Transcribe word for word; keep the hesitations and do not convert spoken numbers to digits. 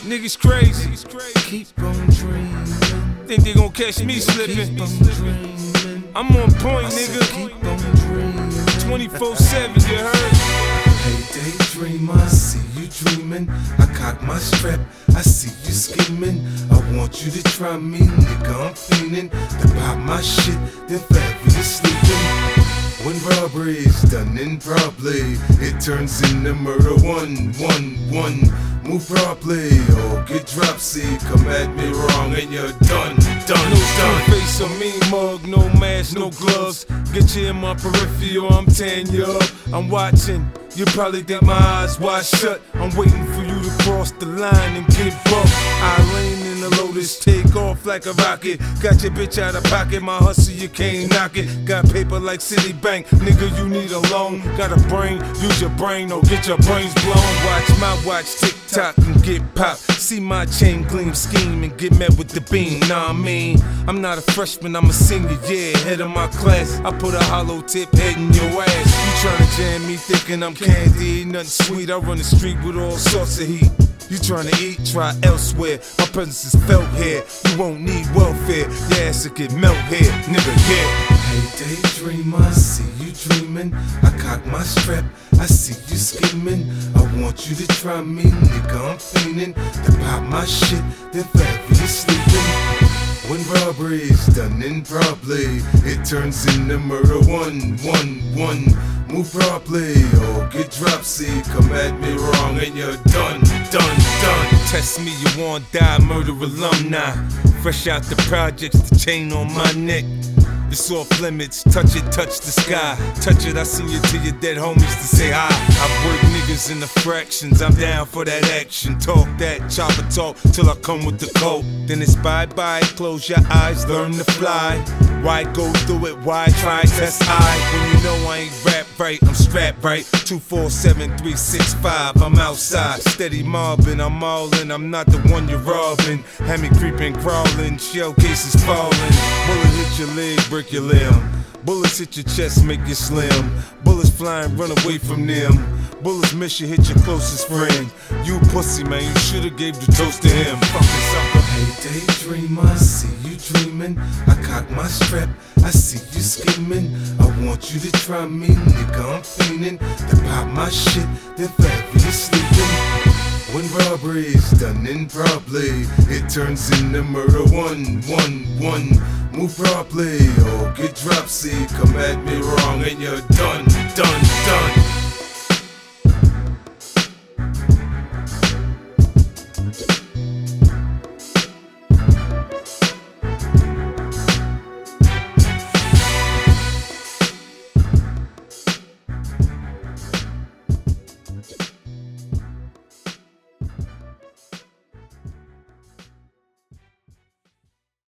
Niggas crazy. Keep on dreaming. Think they gon' catch me slipping. Keep on dreaming. I'm on point, I said nigga. keep on dreaming. twenty-four seven, you heard? Hey daydreamer, I see you dreaming. I cock my strap, I see you scheming. I want you to try me, nigga, I'm fiending. To pop my shit, then forever you sleeping. When robbery is done improperly, it turns into murder. One, one, one. Move properly or get dropsy. Come at me wrong and you're done, done, No done. face, a mean mug, no mask, no gloves. Get you in my peripheral, I'm tearing you up. I'm watching, you probably think my eyes wide shut. I'm waiting for you to cross the line and get bucked. I lean in the Lotus, take off like a rocket. Got your bitch out of pocket, my hustle, you can't knock it. Got paper like Citibank, nigga, you need a loan. Got a brain, use your brain or get your brains blown. Watch my watch tick tock and get popped. See my chain gleam, scheme and get met with the beam. Nah, I mean, I'm not a freshman, I'm a senior, yeah, head of my class. I put a hollow tip head in your ass. You tryna jam me thinking I'm candy, nothing sweet. I run the street with all sorts of heat. You tryna eat, try elsewhere. My presence is felt here. You won't need welfare. Your ass will get melt here, nigga, yeah. Hey daydreamer, I see you dreaming. I cock my strap, I see you scheming. I want you to try me, nigga, I'm fiending. To pop my shit, then forever you sleeping. When robbery is done improperly, it turns into murder. One, one, one. Move properly or get dropsy. Come at me wrong and you're done, done, done. Test me, you want die, murder alumni. Fresh out the projects, the chain on my neck. It's off limits, touch it, touch the sky. Touch it, I see you to your dead homies to say hi. I work niggas in the fractions, I'm down for that action. Talk that, chopper talk, till I come with the coat. Then it's bye-bye, close your eyes, learn to fly. Why go through it, why try, test I? When you know I ain't rap right, I'm strapped right. Two four seven three six five, I'm outside, steady mobbing, I'm all in, I'm not the one you're robbing. Had me creeping, crawling, shell cases falling. Bullet hit your leg, break your limb. Bullets hit your chest, make you slim. Bullets flying, run away from them. Bullets miss you, hit your closest friend. You pussy, man, you should've gave the toast to him. Fucking sucker. Hey daydreamer, I see you dreaming. I cock my strap, I see you scheming. I want you to try me, nigga, I'm fiending. To pop my shit, then forever you sleeping. When robbery is done improperly, it turns into murder. One, one, one. Move properly or get dropsy. Come at me wrong and you're done, done, done.